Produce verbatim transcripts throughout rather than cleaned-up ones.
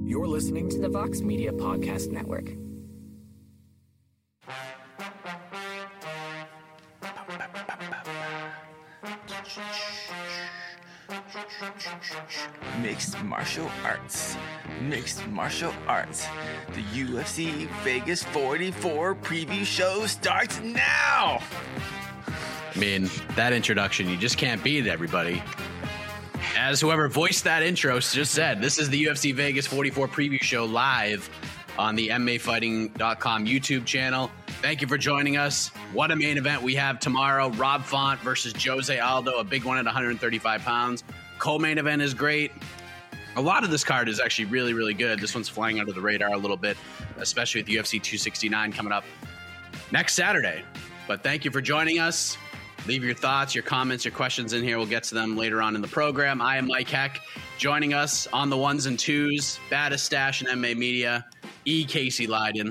You're listening to to the Vox Media Podcast Network. Mixed martial arts. Mixed martial arts. The U F C Vegas forty-four preview show starts now! I mean, that introduction, you just can't beat it, everybody. As whoever voiced that intro just said, this is the U F C Vegas forty-four preview show live on the M M A Fighting dot com YouTube channel. Thank you for joining us. What a main event we have tomorrow. Rob Font versus Jose Aldo, a big one at one hundred thirty-five pounds. Co-main event is great. A lot of this card is actually really, really good. This one's flying under the radar a little bit, especially with U F C two sixty-nine coming up next Saturday. But thank you for joining us. Leave your thoughts, your comments, your questions in here. We'll get to them later on in the program. I am Mike Heck. Joining us on the ones and twos, baddest stash in M M A media, E. Casey Leiden.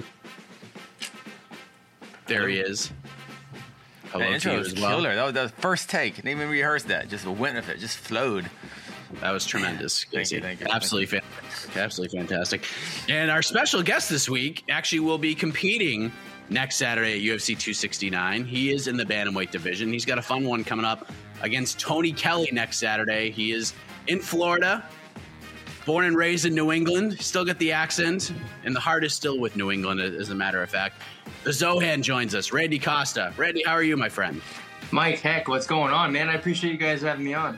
There he is. Hello That to intro you was as well. killer. That was the first take. Didn't even rehearse that. Just went with it. Just flowed. That was tremendous. Thank you, thank you. Absolutely fantastic. Absolutely fantastic. And our special guest this week actually will be competing next Saturday at U F C two sixty-nine. He is in the bantamweight division. He's got a fun one coming up against Tony Kelly next Saturday. He is in Florida, born and raised in New England. Still got the accent, and the heart is still with New England, as a matter of fact. The Zohan joins us. Randy Costa. Randy, how are you, my friend? Mike, heck, what's going on, man? I appreciate you guys having me on.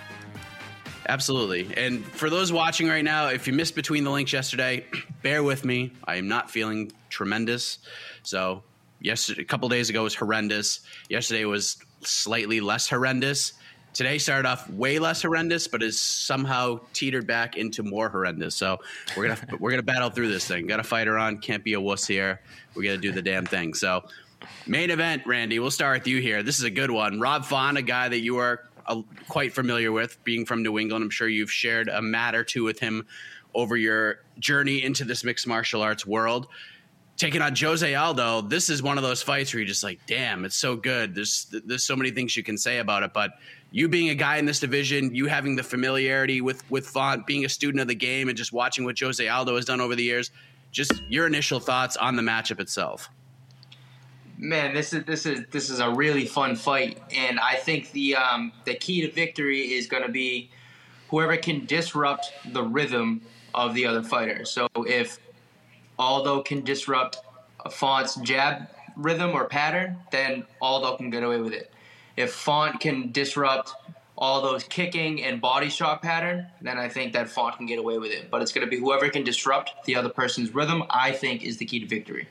Absolutely. And for those watching right now, if you missed between the links yesterday, bear with me. I am not feeling tremendous. So yesterday, a couple days ago was horrendous. Yesterday was slightly less horrendous. Today started off way less horrendous, but is somehow teetered back into more horrendous. So we're gonna we're gonna battle through this thing. Got a fighter on. Can't be a wuss here. We got to do the damn thing. So main event, Randy. We'll start with you here. This is a good one. Rob Font, a guy that you are uh, quite familiar with, being from New England. I'm sure you've shared a mat or two with him over your journey into this mixed martial arts world. Taking on Jose Aldo, this is one of those fights where you're just like, damn, it's so good. There's there's so many things you can say about it. But you being a guy in this division, you having the familiarity with, with Font, being a student of the game, and just watching what Jose Aldo has done over the years, just your initial thoughts on the matchup itself. Man, this is this is this is a really fun fight, and I think the um, the key to victory is going to be whoever can disrupt the rhythm of the other fighter. So if Aldo can disrupt a Font's jab rhythm or pattern, then Aldo can get away with it. If Font can disrupt Aldo's kicking and body shot pattern, then I think that Font can get away with it. But it's going to be whoever can disrupt the other person's rhythm, I think, is the key to victory.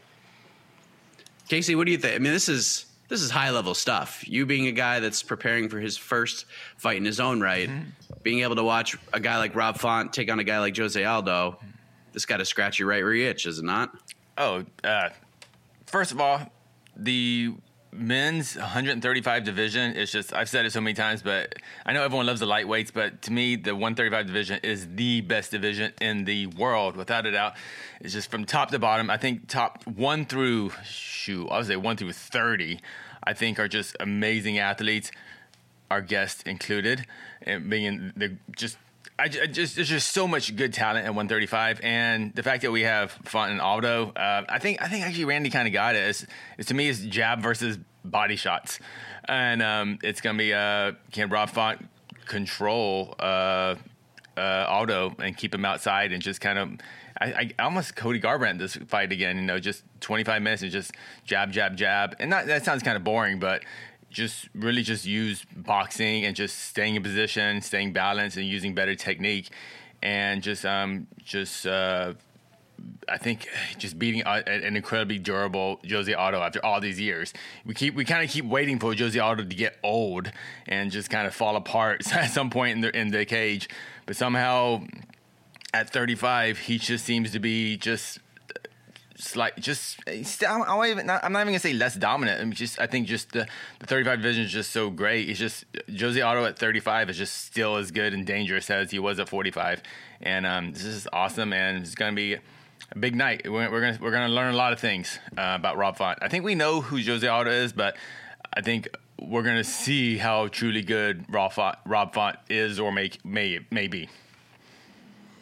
Casey, what do you think? I mean, this is this is high-level stuff. You being a guy that's preparing for his first fight in his own right, mm-hmm. being able to watch a guy like Rob Font take on a guy like Jose Aldo, this got to scratch you right where you itch, is it not? Oh, uh, first of all, the men's one thirty-five division is just, I've said it so many times, but I know everyone loves the lightweights, but to me, the one thirty-five division is the best division in the world, without a doubt. It's just from top to bottom. I think top one through, shoot, I would say one through thirty, I think are just amazing athletes, our guest included, and being the just, I just, there's just so much good talent at one thirty-five, and the fact that we have Font and Aldo, uh, I think, I think actually Randy kind of got it. It's, it's to me, it's jab versus body shots, and um, it's gonna be uh, can Rob Font control uh, uh, Aldo and keep him outside and just kind of. I, I almost Cody Garbrandt this fight again, you know, just twenty-five minutes and just jab, jab, jab. And not, that sounds kind of boring, but just really just use boxing and just staying in position, staying balanced, and using better technique. And just, um, just uh, I think just beating an incredibly durable Jose Aldo after all these years. We keep we kind of keep waiting for Jose Aldo to get old and just kind of fall apart at some point in the, in the cage. But somehow at thirty-five, he just seems to be just slight, just I'm not even, I'm not even gonna say less dominant. I mean, just I think just the, the thirty-five division is just so great. It's just Jose Aldo at thirty-five is just still as good and dangerous as he was at forty-five, and um, this is awesome, and it's gonna be a big night. We're, we're gonna we're gonna learn a lot of things uh, about Rob Font. I think we know who Jose Aldo is, but I think we're gonna see how truly good Rob Font, Rob Font is or may may may be.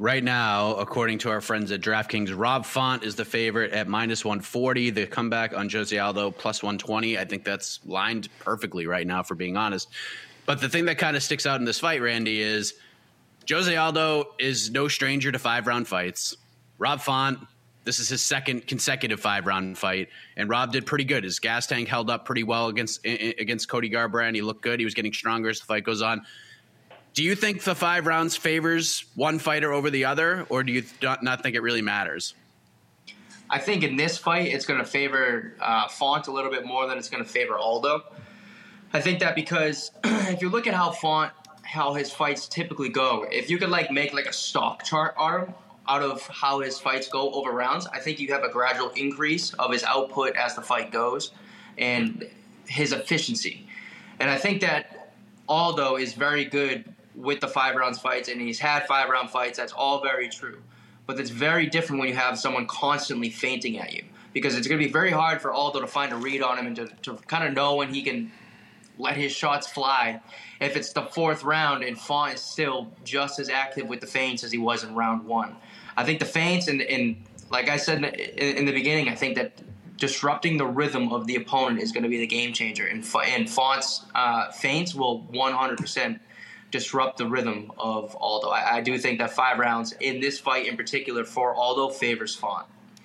right now, according to our friends at DraftKings, Rob Font is the favorite at minus one forty. The comeback on Jose Aldo plus one twenty. I think that's lined perfectly right now, for being honest. But the thing that kind of sticks out in this fight, Randy, is Jose Aldo is no stranger to five-round fights. Rob Font, this is his second consecutive five-round fight, and Rob did pretty good. His gas tank held up pretty well against against Cody Garbrandt. He looked good. He was getting stronger as the fight goes on. Do you think the five rounds favors one fighter over the other, or do you not think it really matters? I think in this fight, it's going to favor uh, Font a little bit more than it's going to favor Aldo. I think that because if you look at how Font, how his fights typically go, if you could like make like a stock chart out of, out of how his fights go over rounds, I think you have a gradual increase of his output as the fight goes and his efficiency. And I think that Aldo is very good with the five rounds fights, and he's had five round fights. That's all very true. But it's very different when you have someone constantly feinting at you, because it's going to be very hard for Aldo to find a read on him and to, to kind of know when he can let his shots fly. If it's the fourth round and Font is still just as active with the feints as he was in round one. I think the feints, and, and like I said in, in the beginning, I think that disrupting the rhythm of the opponent is going to be the game changer. And, and Font's uh, feints will one hundred percent disrupt the rhythm of Aldo. I, I do think that five rounds in this fight in particular for Aldo favors Font.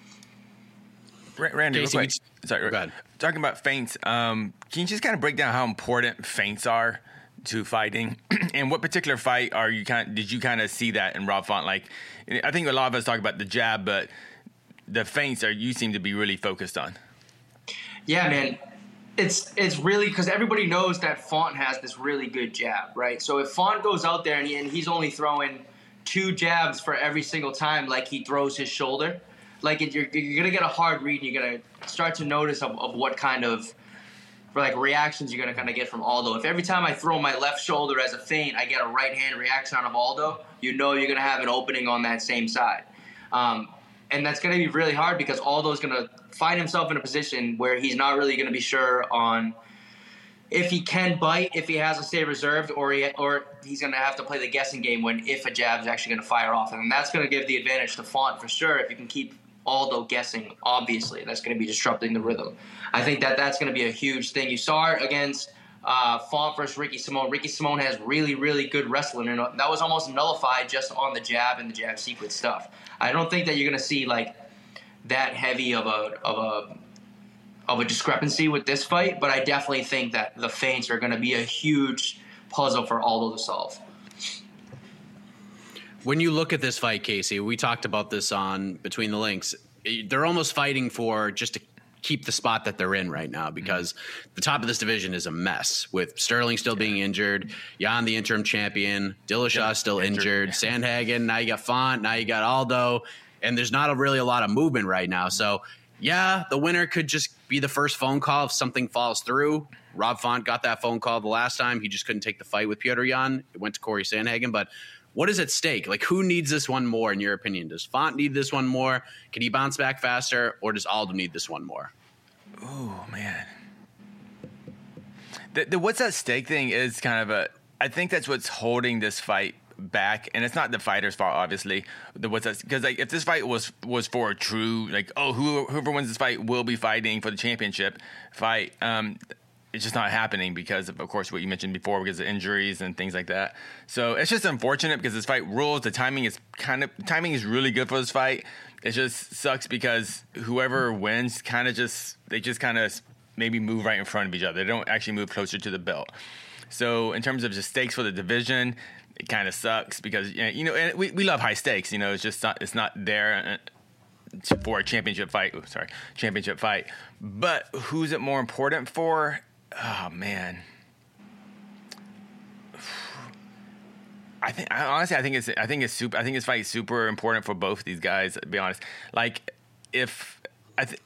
Randy, real quick. Sorry, go ahead. Talking about feints, um, can you just kind of break down how important feints are to fighting, and what particular fight are you kind? Did you kind of see that in Rob Font? Like, I think a lot of us talk about the jab, but the feints are you seem to be really focused on. Yeah, man. It's it's really because everybody knows that Font has this really good jab, right? So if Font goes out there and, he, and he's only throwing two jabs for every single time, like he throws his shoulder, like it, you're, you're gonna get a hard read, and you're gonna start to notice of, of what kind of like reactions you're gonna kind of get from Aldo. If every time I throw my left shoulder as a feint, I get a right hand reaction out of Aldo, you know you're gonna have an opening on that same side. Um, And that's going to be really hard because Aldo's going to find himself in a position where he's not really going to be sure on if he can bite, if he has to stay reserved, or he, or he's going to have to play the guessing game when if a jab is actually going to fire off. And that's going to give the advantage to Font for sure if you can keep Aldo guessing, obviously. That's going to be disrupting the rhythm. I think that that's going to be a huge thing. You saw it against uh, Font versus Ricky Simone. Ricky Simone has really, really good wrestling, and that was almost nullified just on the jab and the jab sequence stuff. I don't think that you're going to see like that heavy of a of a of a discrepancy with this fight, but I definitely think that the feints are going to be a huge puzzle for Aldo to solve. When you look at this fight, Casey, we talked about this on Between the Links. They're almost fighting for just to keep the spot that they're in right now, because the top of this division is a mess with Sterling still being injured, Jan the interim champion, Dillashaw still injured, Sandhagen, now you got Font, now you got Aldo, and there's not a really a lot of movement right now. So yeah, the winner could just be the first phone call if something falls through. Rob Font got that phone call the last time. He just couldn't take the fight with Petr Yan. It went to Corey Sandhagen, but what is at stake? Like, who needs this one more, in your opinion? Does Font need this one more? Can he bounce back faster, or does Aldo need this one more? Oh, man. The, the what's at stake thing is kind of a – I think that's what's holding this fight back. And it's not the fighter's fault, obviously. The what's at, because, like, if this fight was was for a true – like, oh, who, whoever wins this fight will be fighting for the championship fight, um, it's just not happening because of, of course, what you mentioned before, because of injuries and things like that. So it's just unfortunate because this fight rules. The timing is kind of – timing is really good for this fight. It just sucks because whoever wins kind of just – they just kind of maybe move right in front of each other. They don't actually move closer to the belt. So in terms of just stakes for the division, it kind of sucks because, you know, and we, we love high stakes. You know, it's just not – it's not there for a championship fight. Oh, sorry, championship fight. But who's it more important for? Oh, man. I think I, honestly, I think it's I think it's super. I think this fight is super important for both these guys. To be honest, like if I, th-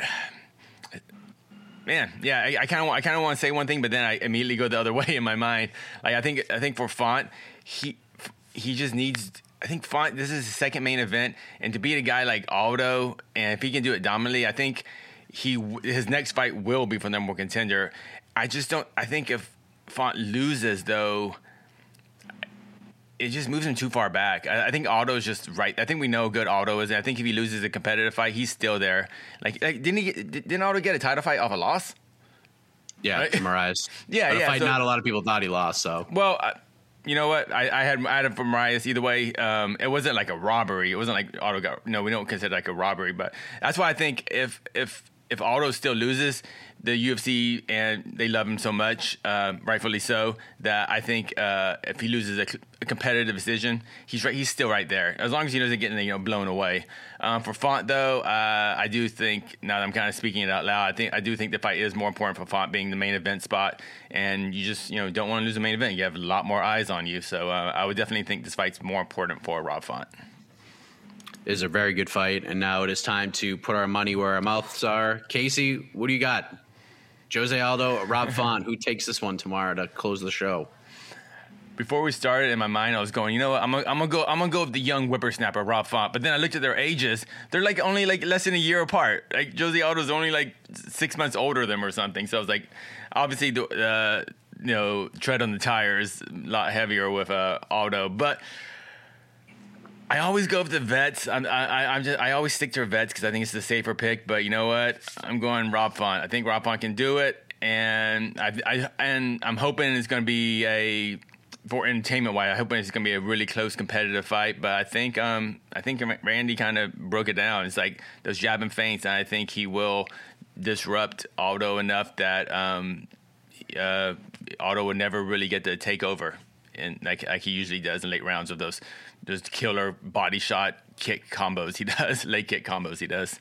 man, yeah, I kind of I kind of want to say one thing, but then I immediately go the other way in my mind. Like I think I think for Font, he he just needs. I think Font. This is his second main event, and to beat a guy like Aldo, and if he can do it dominantly, I think he his next fight will be for number one contender. I just don't. I think if Font loses, though. it just moves him too far back. I, I think Aldo's just right. I think we know how good Aldo is. And I think if he loses a competitive fight, he's still there. Like, like didn't he? Get, didn't Aldo get a title fight off a loss? Yeah, right? Moraes. yeah, but yeah. A fight So, not a lot of people thought he lost. So well. I, You know what? I, I had I had him for Moraes either way. Um, it wasn't like a robbery. It wasn't like Aldo got. No, we don't consider it like a robbery. But that's why I think if if if Aldo still loses, the U F C and they love him so much, uh, rightfully so, that I think uh, if he loses a, a competitive decision, he's right. He's still right there as long as he doesn't get you know blown away. Um, for Font though, uh, I do think now that I'm kind of speaking it out loud, I think I do think the fight is more important for Font being the main event spot, and you just you know don't want to lose the main event. You have a lot more eyes on you, so uh, I would definitely think this fight's more important for Rob Font. It is a very good fight, and now it is time to put our money where our mouths are. Casey, what do you got? Jose Aldo or Rob Font? Who takes this one tomorrow to close the show? Before we started, in my mind, I was going, you know what? I'm gonna, I'm gonna go. I'm gonna go with the young whippersnapper, Rob Font. But then I looked at their ages. They're like only like less than a year apart. Like Jose Aldo's only like six months older than him or something. So I was like, obviously, the uh, you know, tread on the tires a lot heavier with uh, Aldo. But I always go with the vets. I'm, I, I'm just, I always stick to vets because I think it's the safer pick. But you know what? I'm going Rob Font. I think Rob Font can do it, and I, I and I'm hoping it's going to be a for entertainment wise. I hope it's going to be a really close competitive fight. But I think um I think Randy kind of broke it down. It's like those jab and feints, and I think he will disrupt Aldo enough that um uh Aldo would never really get to take over, and like like he usually does in late rounds of those. Those killer body shot kick combos he does, leg kick combos he does.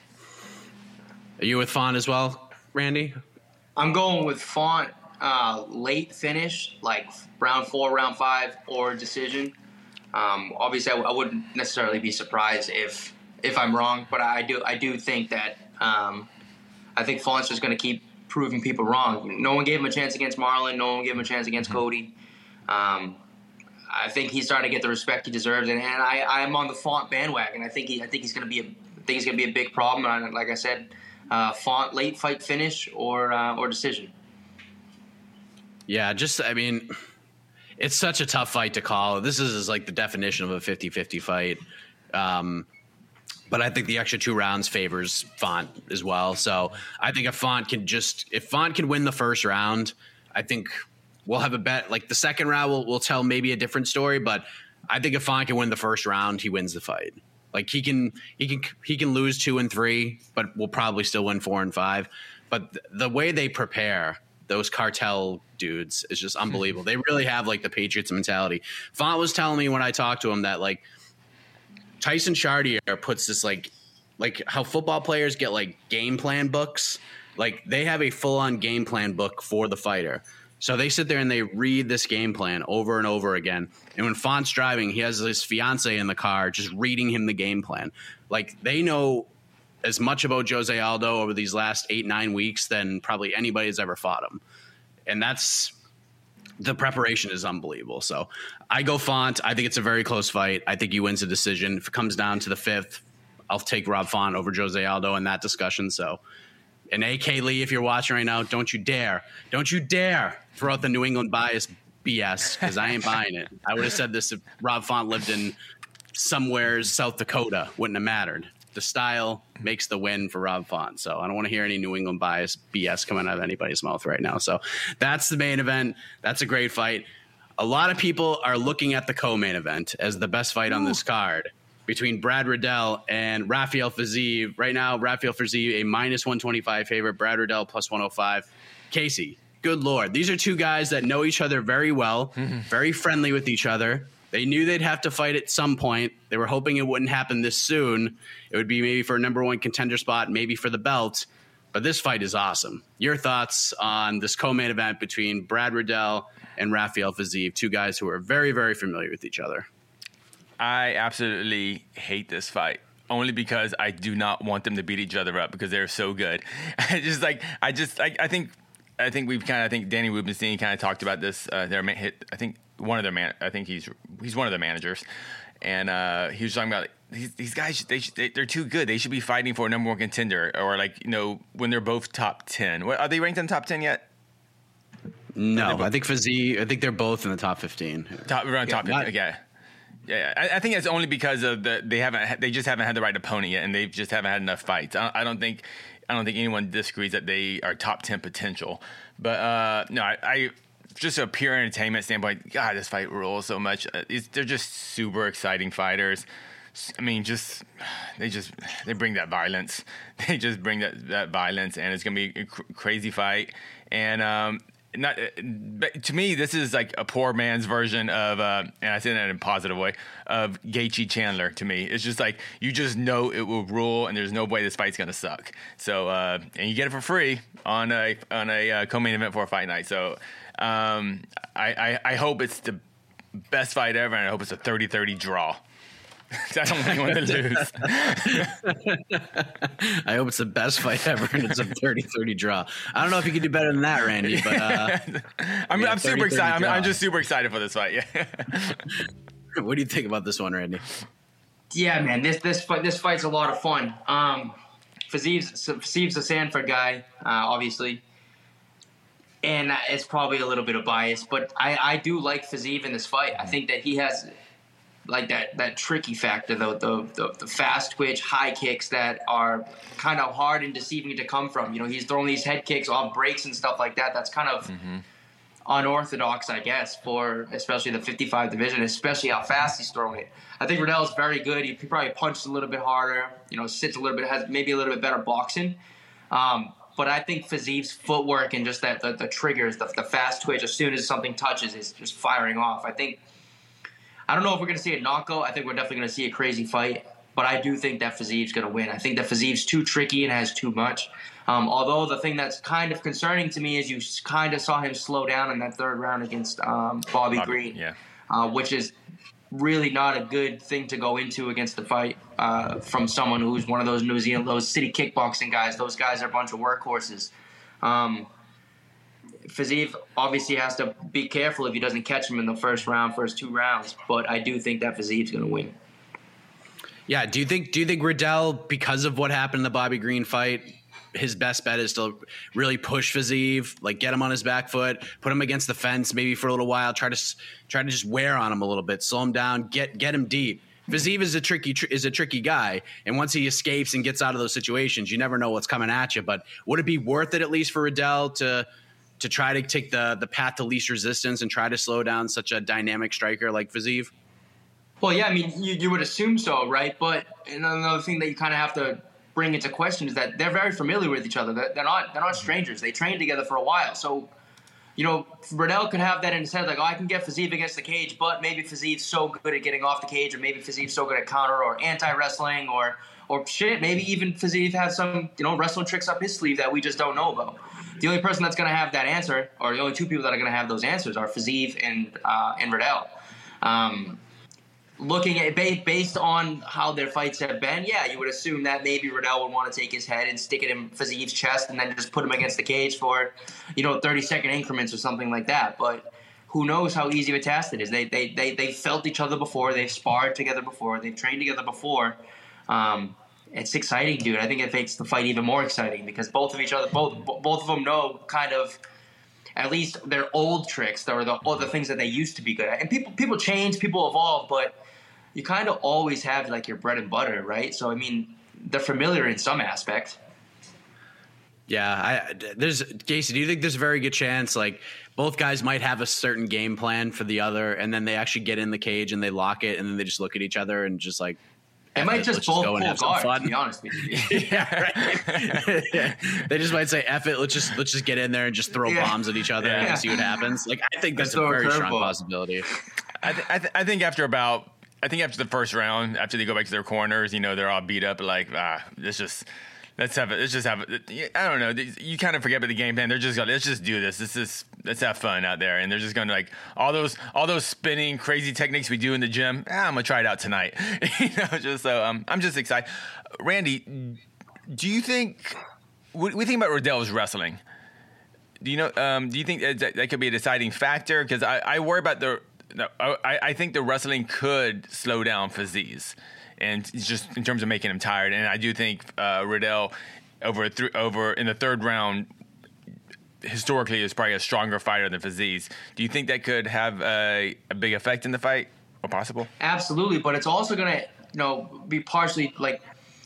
Are you with Font as well, Randy? I'm going with Font uh, late finish, like round four, round five, or decision. Um, obviously, I, w- I wouldn't necessarily be surprised if if I'm wrong, but I do I do think that um, I think Font's just going to keep proving people wrong. No one gave him a chance against Marlon. No one gave him a chance against Cody. Um, I think he's starting to get the respect he deserves, and, and I, I'm on the Font bandwagon. I think he, I think he's going to be, a, I think he's going to be a big problem. And like I said, uh, Font late fight finish or uh, or decision. Yeah, just I mean, it's such a tough fight to call. This is, is like the definition of a fifty-fifty fight. Um, but I think the extra two rounds favors Font as well. So I think if Font can just if Font can win the first round, I think. We'll have a bet. Like the second round, we'll, we'll tell maybe a different story. But I think if Font can win the first round, he wins the fight. Like he can, he can, he can lose two and three, but we'll probably still win four and five. But th- the way they prepare those cartel dudes is just unbelievable. They really have like the Patriots mentality. Font was telling me when I talked to him that like Tyson Chartier puts this like, like how football players get like game plan books. Like they have a full on game plan book for the fighter. So they sit there and they read this game plan over and over again. And when Font's driving, he has his fiance in the car just reading him the game plan. Like they know as much about Jose Aldo over these last eight, nine weeks than probably anybody has ever fought him. And that's the preparation is unbelievable. So I go Font. I think it's a very close fight. I think he wins the decision. If it comes down to the fifth, I'll take Rob Font over Jose Aldo in that discussion. So And A K Lee, if you're watching right now, don't you dare, don't you dare throw out the New England bias B S because I ain't buying it. I would have said this if Rob Font lived in somewhere South Dakota. Wouldn't have mattered. The style makes the win for Rob Font. So I don't want to hear any New England bias B S coming out of anybody's mouth right now. So that's the main event. That's a great fight. A lot of people are looking at the co-main event as the best fight Ooh. on this card. Between Brad Riddell and Rafael Fiziev. Right now, Rafael Fiziev, a minus one twenty-five favorite. Brad Riddell, plus one oh five. Casey, good Lord. These are two guys that know each other very well, mm-hmm. very friendly with each other. They knew they'd have to fight at some point. They were hoping it wouldn't happen this soon. It would be maybe for a number one contender spot, maybe for the belt. But this fight is awesome. Your thoughts on this co-main event between Brad Riddell and Rafael Fiziev, two guys who are very, very familiar with each other? I absolutely hate this fight only because I do not want them to beat each other up because they're so good. I just like I just I, I think I think we've kind of I think Danny Rubenstein kind of talked about this. Uh, their hit I think one of their man I think he's he's one of the managers, and uh, he was talking about like, these, these guys they, they they're too good. They should be fighting for a number one contender or like you know when they're both top ten. What, are they ranked in the top ten yet? No, I think Fiziev. I think they're both in the top fifteen. Top around Yeah, top not- fifty. Yeah. Yeah, I, I think it's only because of the they haven't they just haven't had the right opponent yet, and they just haven't had enough fights. I, I don't think I don't think anyone disagrees that they are top ten potential. But uh, no, I, I just a pure entertainment standpoint. God, this fight rules so much. Uh, It's, they're just super exciting fighters. I mean, just they just they bring that violence. They just bring that, that violence, and it's gonna be a cr- crazy fight. And um, not but to me, this is like a poor man's version of, uh, and I say that in a positive way, of Gaethje Chandler. To me, it's just like you just know it will rule, and there's no way this fight's gonna suck. So, uh, and you get it for free on a on a uh, co-main event for a fight night. So, um, I, I I hope it's the best fight ever, and I hope it's a thirty thirty draw. I don't want anyone to lose. I hope it's the best fight ever and it's a thirty thirty draw. I don't know if you could do better than that, Randy, but uh, I'm, yeah, I'm super thirty thirty excited. I'm, draw. I'm just super excited for this fight. Yeah. What do you think about this one, Randy? Yeah, man, this this fight this fight's a lot of fun. Um, Fiziev's Fiziev's a Sanford guy, uh, obviously, and it's probably a little bit of bias, but I, I do like Fiziev in this fight. I think that he has like that that tricky factor, the the the, the fast twitch high kicks that are kind of hard and deceiving to come from. You know, he's throwing these head kicks off breaks and stuff like that. That's kind of mm-hmm. unorthodox, I guess, for especially the fifty-five division, especially how fast he's throwing it. I think Riddell's very good. He probably punches a little bit harder, you know, sits a little bit, has maybe a little bit better boxing. Um, but I think Fiziev's footwork and just that the, the triggers, the, the fast twitch, as soon as something touches, is just firing off. I think, I don't know if we're going to see a knockout. I think we're definitely going to see a crazy fight. But I do think that Fiziev's going to win. I think that Fiziev's too tricky and has too much. Um, although the thing that's kind of concerning to me is you kind of saw him slow down in that third round against um, Bobby, Bobby Green, yeah. uh, which is really not a good thing to go into against the fight uh, from someone who's one of those New Zealand, those city kickboxing guys. Those guys are a bunch of workhorses. Um, Fiziev obviously has to be careful if he doesn't catch him in the first round, first two rounds. But I do think that Fiziev's going to win. Yeah, do you think do you think Riddell, because of what happened in the Bobby Green fight, his best bet is to really push Fiziev, like get him on his back foot, put him against the fence maybe for a little while, try to try to just wear on him a little bit, slow him down, get get him deep. Fiziev is a tricky tr- is a tricky guy, and once he escapes and gets out of those situations, you never know what's coming at you. But would it be worth it at least for Riddell to to try to take the the path to least resistance and try to slow down such a dynamic striker like Fiziev? Well, yeah, I mean, you, you would assume so, right? But another thing that you kind of have to bring into question is that they're very familiar with each other. They're, they're not they're not strangers. They trained together for a while. So, you know, Riddell could have that in his head, like, oh, I can get Fiziev against the cage, but maybe Fiziev's so good at getting off the cage, or maybe Fiziev's so good at counter or anti-wrestling, or or shit, maybe even Fiziev has some, you know, wrestling tricks up his sleeve that we just don't know about. The only person that's going to have that answer, or the only two people that are going to have those answers, are Fiziev and uh, and Riddell. Um, Looking at based on how their fights have been, yeah, you would assume that maybe Riddell would want to take his head and stick it in Fiziev's chest and then just put him against the cage for, you know, thirty second increments or something like that. But who knows how easy of a task it is? They they they they felt each other before. They've sparred together before. They've trained together before. Um, it's exciting, dude. I think it makes the fight even more exciting because both of each other, both both of them know kind of at least their old tricks or the or the things that they used to be good at. And people people change, people evolve, but you kind of always have like your bread and butter, right? So I mean, they're familiar in some aspect. Yeah, I, there's Casey. Do you think there's a very good chance like both guys might have a certain game plan for the other, and then they actually get in the cage and they lock it, and then they just look at each other and just like they might just both pull guard. To be honest with you, yeah, right. yeah. They just might say, "F it, let's just let's just get in there and just throw yeah. bombs at each other yeah. and see what happens." Like I think that's a very strong ball. possibility. I, th- I, th- I think after about. I think after the first round, after they go back to their corners, you know, they're all beat up. Like, ah, let's just let's have it. Let's just have it. I don't know. You kind of forget about the game plan. They're just going, let's just do this. This is let's have fun out there. And they're just going to like all those all those spinning crazy techniques we do in the gym. Ah, I'm gonna try it out tonight. you know, just so um, I'm just excited. Randy, do you think what we think about Riddell's wrestling? Do you know? Um, do you think that, that could be a deciding factor? Because I, I worry about the. No, I, I think the wrestling could slow down Fiziev's, and just in terms of making him tired. And I do think uh, Riddell over th- over in the third round historically is probably a stronger fighter than Fiziev. Do you think that could have a, a big effect in the fight, or possible? Absolutely, but it's also going to, you know, be partially like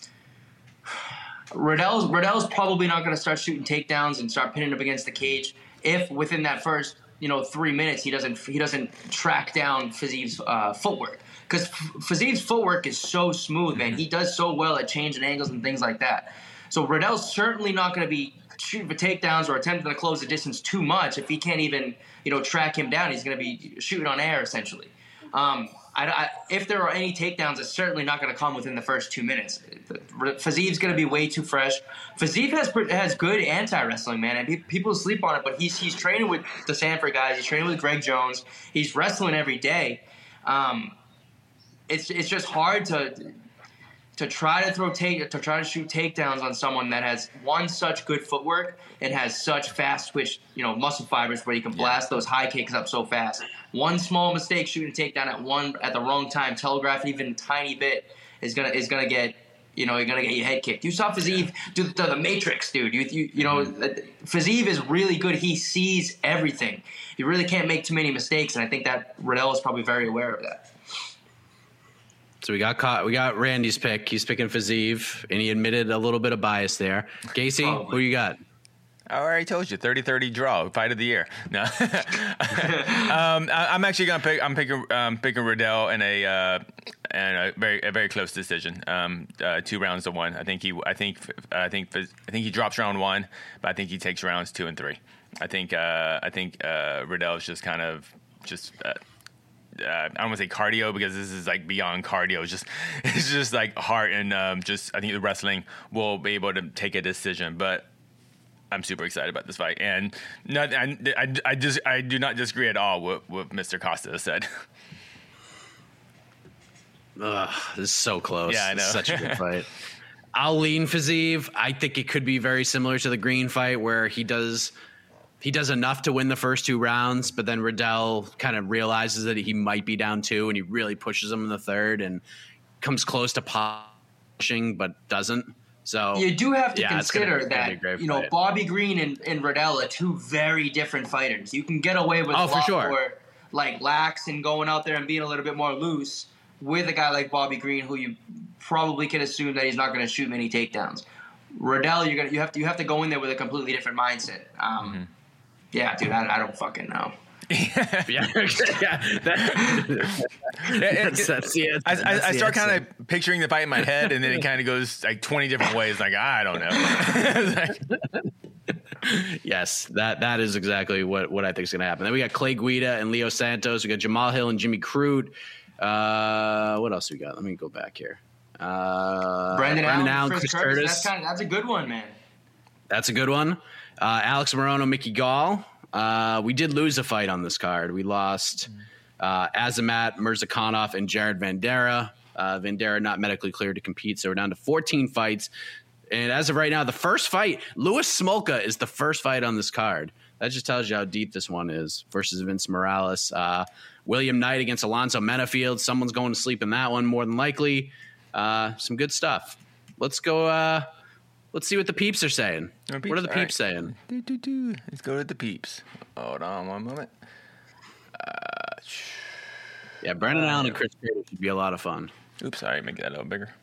Riddell's Riddell's probably not going to start shooting takedowns and start pinning him against the cage if within that first, you know, three minutes he doesn't he doesn't track down Fiziev's uh, footwork, because Fiziev's footwork is so smooth, man. He does so well at changing angles and things like that. So Riddell's certainly not going to be shooting for takedowns or attempting to close the distance too much if he can't even, you know, track him down. He's going to be shooting on air essentially. Um, I, I, if there are any takedowns, it's certainly not going to come within the first two minutes. Fiziev's going to be way too fresh. Fiziev has has good anti-wrestling, man, and pe- people sleep on it, but he's he's training with the Sanford guys. He's training with Greg Jones. He's wrestling every day. Um, it's it's just hard to to try to throw take to try to shoot takedowns on someone that has one such good footwork and has such fast twitch, you know, muscle fibers where he can blast those high kicks up so fast. One small mistake shooting a takedown at one at the wrong time, telegraphed even a tiny bit, is gonna is gonna get, you know, you're gonna get your head kicked. You saw Fiziev do the, the Matrix, dude. You you, you know, Fiziev is really good. He sees everything. You really can't make too many mistakes, and I think that Riddell is probably very aware of that. So we got caught. We got Randy's pick. He's picking Fiziev, and he admitted a little bit of bias there. Gacy, oh, who you got? I already told you, thirty thirty draw, fight of the year. No, um, I, I'm actually gonna pick. I'm picking um, picking Riddell in a uh, and a very a very close decision. Um, uh, two rounds to one. I think he. I think. I think. I think he drops round one, but I think he takes rounds two and three. I think. Uh, I think uh, Riddell is just kind of just. Uh, Uh, I don't want to say cardio, because this is like beyond cardio. It's just, it's just like heart and um, just. I think the wrestling will be able to take a decision, but I'm super excited about this fight, and not, I, I, I just I do not disagree at all with what Mister Costa has said. Ugh, this is so close. Yeah, I know. This is such a good fight. I'll lean Fiziev. I think it could be very similar to the Green fight, where he does. He does enough to win the first two rounds, but then Riddell kind of realizes that he might be down two, and he really pushes him in the third and comes close to pushing, but doesn't. So you do have to yeah, consider gonna, that, you know, fight. Bobby Green and, and Riddell are two very different fighters. You can get away with oh, a for lot sure. more, like, lax and going out there and being a little bit more loose with a guy like Bobby Green, who you probably can assume that he's not going to shoot many takedowns. Riddell, you're gonna you have to you have to go in there with a completely different mindset. Um, mm-hmm. Yeah, dude, I, I don't fucking know. yeah, yeah. That, that's, that's, yeah, I, that's I, I start kind of of picturing the fight in my head, and then it kind of goes like twenty different ways. Like, I don't know. Yes, that that is exactly what, what I think is going to happen. Then we got Clay Guida and Leo Santos. We got Jamal Hill and Jimmy Crute. Uh, what else we got? Let me go back here. Uh, Brandon, Brandon Allen, Allen, Chris, Chris Curtis. Curtis. That's, kind of, that's a good one, man. That's a good one. Uh, Alex Morono, Mickey Gall. Uh, we did lose a fight on this card. We lost uh, Azamat Mirzakhanov and Jared Vandera. Uh, Vandera not medically cleared to compete, so we're down to fourteen fights. And as of right now, the first fight, Louis Smolka is the first fight on this card. That just tells you how deep this one is versus Vince Morales. Uh, William Knight against Alonzo Menafield. Someone's going to sleep in that one more than likely. Uh, some good stuff. Let's go. Uh, let's see what the peeps are saying. Oh, peeps. What are the All peeps right. saying? Do, do, do. Let's go to the peeps. Hold on one moment. Uh, yeah, Brandon uh, Allen and Chris Curtis should be a lot of fun. Oops, sorry, make that a little bigger.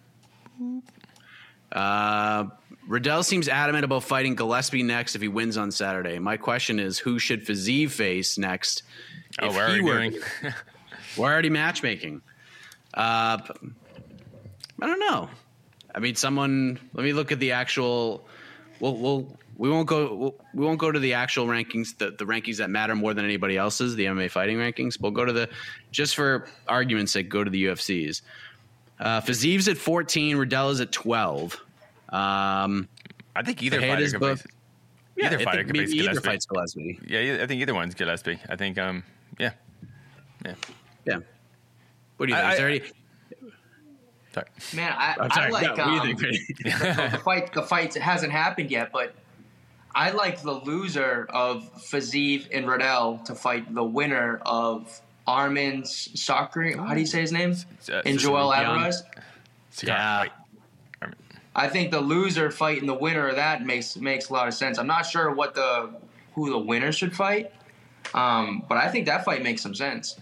Uh, Riddell seems adamant about fighting Gillespie next if he wins on Saturday. My question is, who should Fiziev face next? Oh, if we're already were, doing. We're already matchmaking. Uh, I don't know. I mean, someone. Let me look at the actual. We'll. we'll we won't go. We'll, we won't go to the actual rankings. The, the rankings that matter more than anybody else's. The M M A fighting rankings. We'll go to the. Just for argument's sake, go to the U F C's. Uh, Fiziev's at fourteen. Riddell is at twelve. Um, I think either fighter could face. Yeah, either fighter could face either Gillespie. fights Gillespie. Yeah, I think either one's Gillespie. I think. Um. Yeah. Yeah. Yeah. What do you think? I, is there any? Sorry. Man, I, I'm sorry. I like No, um, what do you think? the, the fight. The fight hasn't happened yet, but I like the loser of Fiziev and Riddell to fight the winner of Armin Sakri. How do you say his name? Uh, and Joel Young. Alvarez. Yeah. I think the loser fighting the winner of that makes makes a lot of sense. I'm not sure what the who the winner should fight. Um, but I think that fight makes some sense.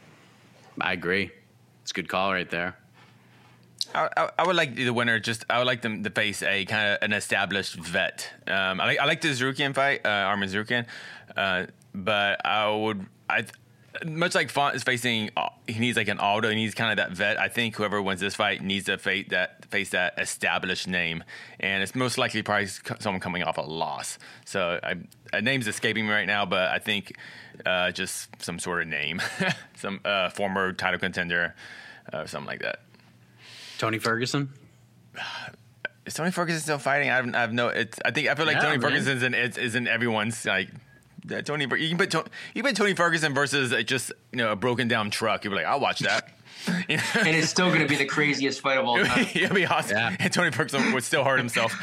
I agree. It's a good call right there. I, I, I would like the winner. Just I would like them to face a kind of an established vet. Um, I like I like the Zoukian fight, uh, Arman Zoukian, uh, but I would I much like Font is facing. He needs like an Aldo. He needs kind of that vet. I think whoever wins this fight needs to face that face that established name, and it's most likely probably someone coming off a loss. So I, a name's escaping me right now, but I think uh, just some sort of name, some uh, former title contender, uh, something like that. Tony Ferguson. Is Tony Ferguson still fighting? I have, I have no. It's. I think I feel like Yeah, Tony man. Ferguson's in. It's is in everyone's like. uh, Tony. You can put Tony, you can put Tony Ferguson versus uh, just you know a broken down truck. You'd be like, I'll watch that. You know? And it's still going to be the craziest fight of all time. It'd be awesome. Yeah. And Tony Ferguson would still hurt himself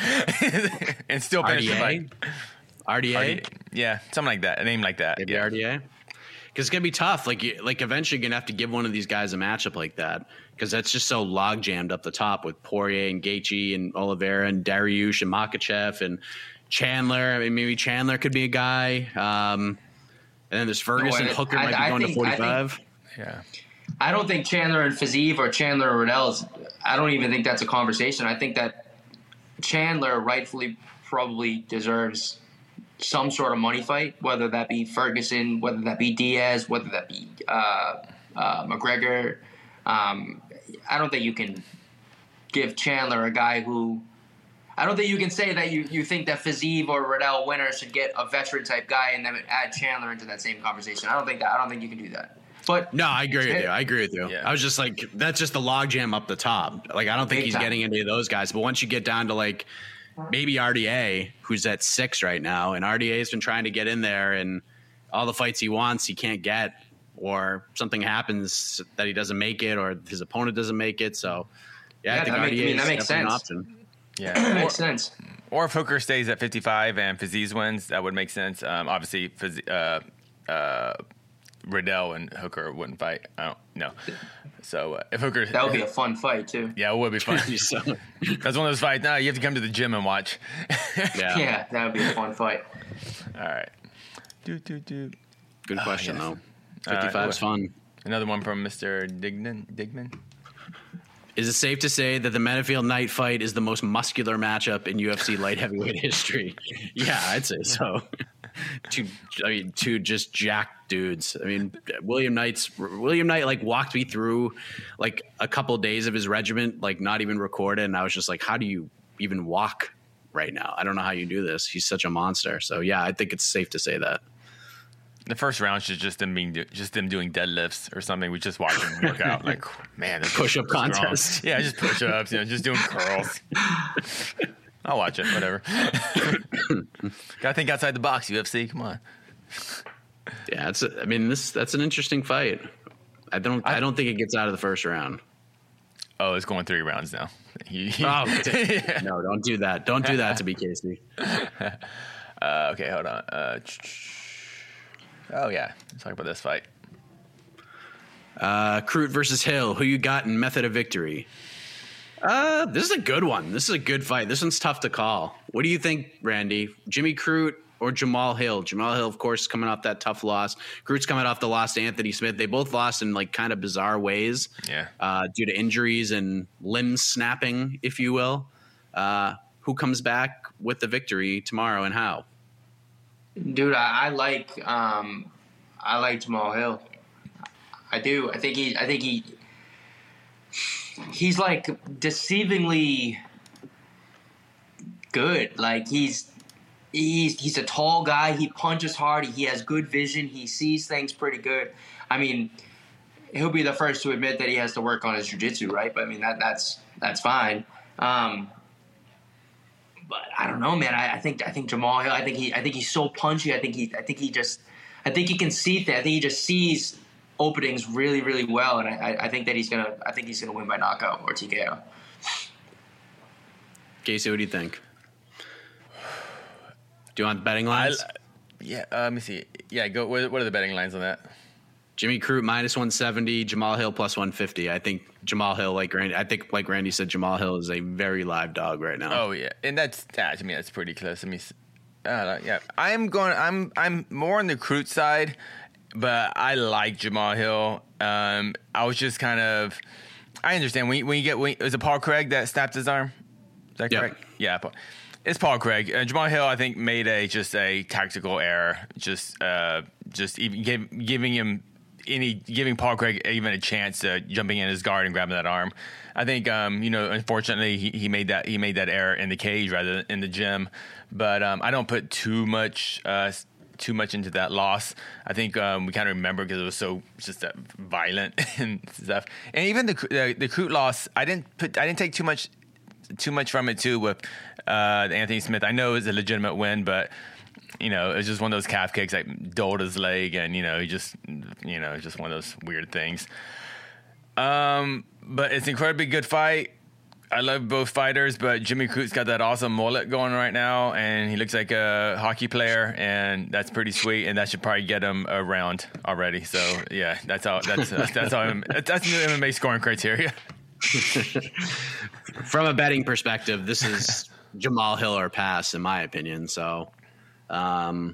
and still finish the R D A. fight. R D A. R D A. Yeah, something like that. A name like that. Maybe Yeah. R D A. Because it's gonna be tough. Like, you, like eventually, you're gonna have to give one of these guys a matchup like that because that's just so log jammed up the top with Poirier and Gaethje and Oliveira and Dariush and Makachev and Chandler. I mean, maybe Chandler could be a guy. Um, and then there's Ferguson. No, I- Hooker I- might be I going think- to I think- forty-five. Yeah. I don't think Chandler and Fiziev or Chandler or Riddell is, I don't even think that's a conversation. I think that Chandler rightfully probably deserves some sort of money fight, whether that be Ferguson, whether that be Diaz, whether that be uh, uh, McGregor. Um, I don't think you can give Chandler a guy who I don't think you can say that you, you think that Fiziev or Riddell winner should get a veteran type guy and then add Chandler into that same conversation. I don't think that I don't think you can do that. But No, I agree with you. I agree with you. Yeah. I was just like, that's just the logjam up the top. Like, I don't think Big he's time. getting into those guys. But once you get down to like maybe R D A, who's at six right now, and R D A's been trying to get in there, and all the fights he wants, he can't get, or something happens that he doesn't make it, or his opponent doesn't make it. So, yeah, Yeah, I think that make- I R D A mean, that is makes definitely an sense. option. Yeah. that Or, makes sense. or if Hooker stays at fifty-five and Fiziev wins, that would make sense. Um, obviously, Fiz, uh, uh, Riddell and Hooker wouldn't fight. I don't know. So uh, if Hooker, That would be a fun fight too. yeah, it would be fun. So, That's one of those fights. No, you have to come to the gym and watch. yeah. Yeah, that would be a fun fight. All right. Do do do. Good question, yes. though. fifty-five is fun. Another one from Mister Dignan. Digman. Is it safe to say that the Menefield Knight fight is the most muscular matchup in U F C light heavyweight history? Yeah, I'd say so. two, I mean, two just jacked dudes. I mean, William Knight's William Knight like walked me through like a couple days of his regiment, like not even recorded, and I was just like, how do you even walk right now? I don't know how you do this. He's such a monster. So yeah, I think it's safe to say that. The first round should just them being just them doing deadlifts or something. We just watch them work out. Like, man, this Push-up is strong. contest. Yeah, just push ups. You know, just doing curls. I'll watch it. Whatever. Gotta think outside the box. U F C. Come on. Yeah, it's. A, I mean, this that's an interesting fight. I don't. I, don't think it gets out of the first round. Oh, it's going three rounds now. You- Oh, no, don't do that. Don't do that to be Casey. uh, okay, hold on. Uh, oh yeah, let's talk about this fight. Uh, Crute versus Hill. Who you got in method of victory? Uh, this is a good one. This is a good fight. This one's tough to call. What do you think, Randy? Jimmy Crute or Jamal Hill? Jamal Hill, of course, coming off that tough loss. Crute's coming off the loss to Anthony Smith. They both lost in like kind of bizarre ways. Yeah. Uh, due to injuries and limb snapping, if you will. Uh, who comes back with the victory tomorrow and how? Dude, I, I like um, I like Jamal Hill. I do. I think he. I think he. He's like deceivingly good. Like he's he's he's a tall guy. He punches hard. He has good vision. He sees things pretty good. I mean, he'll be the first to admit that he has to work on his jiu-jitsu, right? But I mean that that's that's fine. Um, but I don't know, man. I, I think I think Jamal Hill. I think he. I think he's so punchy. I think he. I think he just. I think he can see things. I think he just sees openings really, really well, and I, I think that he's gonna. I think he's gonna win by knockout or T K O. Casey, what do you think? Do you want betting lines? I, yeah. Uh, let me see. Yeah. Go. What, what are the betting lines on that? Jimmy Crute minus one seventy, Jamal Hill plus one fifty. I think Jamal Hill, like Randy, I think like Randy said, Jamal Hill is a very live dog right now. Oh yeah, and that's that. To me, that's pretty close. Let me. s- Uh, yeah, I'm going. I'm I'm more on the Crute side, but I like Jamal Hill. Um, I was just kind of. I understand when you, when you get when, is it Paul Craig that snapped his arm? Is that Yep. correct? Yeah, Paul. It's Paul Craig. Uh, Jamal Hill, I think, made a just a tactical error. Just uh, just even give, giving him any giving Paul Craig even a chance to jumping in his guard and grabbing that arm. I think um, you know, unfortunately, he, he made that he made that error in the cage rather than in the gym. But um, I don't put too much uh, too much into that loss. I think um, we kind of remember because it was so just uh, violent and stuff. And even the the, the Crute loss, I didn't put I didn't take too much too much from it too with uh, Anthony Smith. I know it was a legitimate win, but you know, it was just one of those calf kicks that dulled his leg, and you know, he just you know, just one of those weird things. Um, but it's an incredibly good fight. I love both fighters, but Jimmy Crute's got that awesome mullet going right now, and he looks like a hockey player, and that's pretty sweet, and that should probably get him a round already. So yeah, that's how that's that's, that's how I'm, that's new M M A scoring criteria. From a betting perspective, this is Jamal Hill or pass, in my opinion. So, um,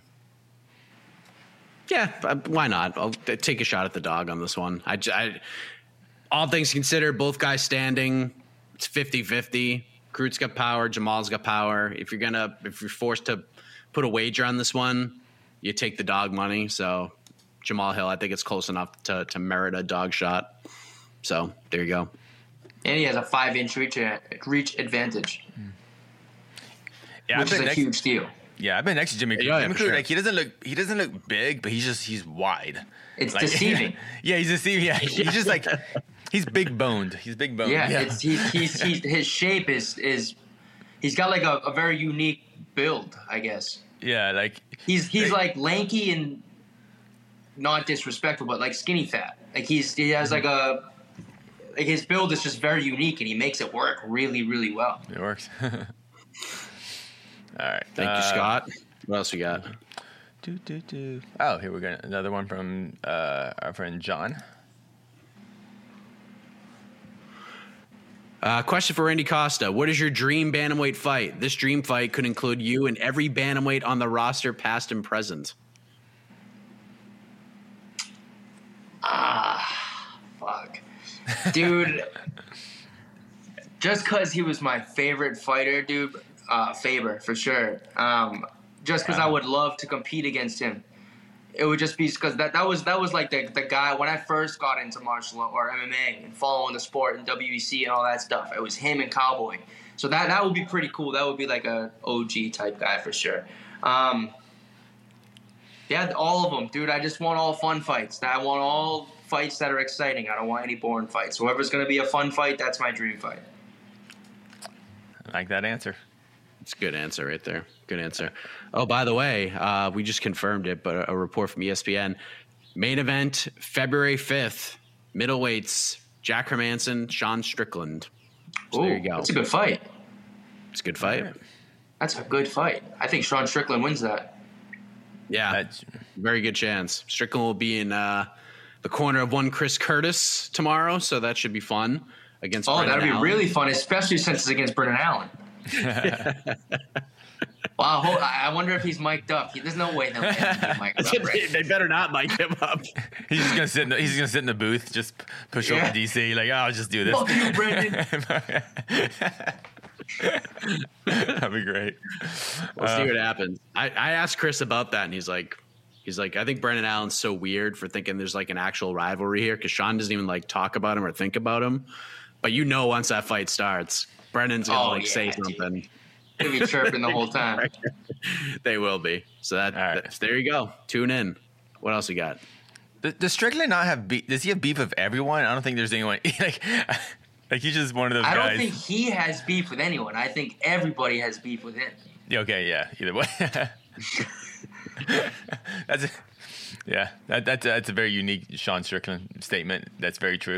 yeah, why not? I'll take a shot at the dog on this one. I, I all things considered, both guys standing. It's fifty-fifty. Crute's got power. Jamal's got power. If you're gonna, if you're forced to put a wager on this one, you take the dog money. So Jamal Hill, I think it's close enough to to merit a dog shot. So there you go. And he has a five-inch reach reach advantage, Yeah, which I've is been a next, huge deal. yeah, I've been next to Jimmy Crute. Yeah, yeah, Jimmy for Crute, sure. like he doesn't look he doesn't look big, but he's just he's wide. It's Like, deceiving. Yeah, he's deceiving. Yeah, he's just like he's big boned. He's big boned. Yeah, it's he's, he's he's his shape is is he's got like a, a very unique build, I guess. yeah, like He's he's like lanky and not disrespectful, but like skinny fat. Like he's he has like a like his build is just very unique, and he makes it work really really well. it works. All right, Thank uh, you, Scott. What else we got? Do, do, do. Oh, here we go. Another one from uh, our friend John. Uh, question for Randy Costa. What is your dream bantamweight fight? This dream fight could include you and every bantamweight on the roster, past and present. Fuck, dude. Just because he was my favorite fighter, dude. Uh, Faber for sure. Um, just because I would love to compete against him. It would just be because that, that was that was like the the guy when I first got into martial art or M M A and following the sport and W E C and all that stuff. It was him and Cowboy. So that that would be pretty cool. That would be like a O G type guy for sure. Um, yeah, all of them, dude. I just want all fun fights. I want all fights that are exciting. I don't want any boring fights. Whoever's gonna be a fun fight, that's my dream fight. I like that answer. It's a good answer right there. Good answer. Oh, by the way, uh, we just confirmed it, but a, a report from E S P N. Main event, February fifth, middleweights, Jack Hermanson, Sean Strickland. So Ooh, there you go. That's a good fight. It's a good fight. That's a good fight. I think Sean Strickland wins that. Yeah, That's, very good chance. Strickland will be in uh, the corner of one Chris Curtis tomorrow, so that should be fun against Oh, Brendan that'd be Allen. really fun, especially since it's against Brendan Allen. Wow, ho- I I wonder if he's mic'd up. He, there's no way they'll get him mic'd up, right? They better not mic him up. he's just gonna sit. In the, he's just gonna sit in the booth, just push Yeah. over D C. Like, oh, I'll just do this. Fuck you, Brendan. That'd be great. We'll Uh, see what happens. I, I asked Chris about that, and he's like, he's like, I think Brendan Allen's so weird for thinking there's like an actual rivalry here because Sean doesn't even like talk about him or think about him. But you know, once that fight starts, Brendan's gonna Oh, like yeah, say dude. something. He'll be chirping the whole time. They will be. So that All right. that's, there you go. Tune in. What else we got? Does, does Strickland not have beef? Does he have beef with everyone? I don't think there's anyone like like he's just one of those I guys. don't think he has beef with anyone. I think everybody has beef with him. Yeah, okay, yeah. Either way, that's a, yeah. That, that's a, that's a very unique Sean Strickland statement. That's very true.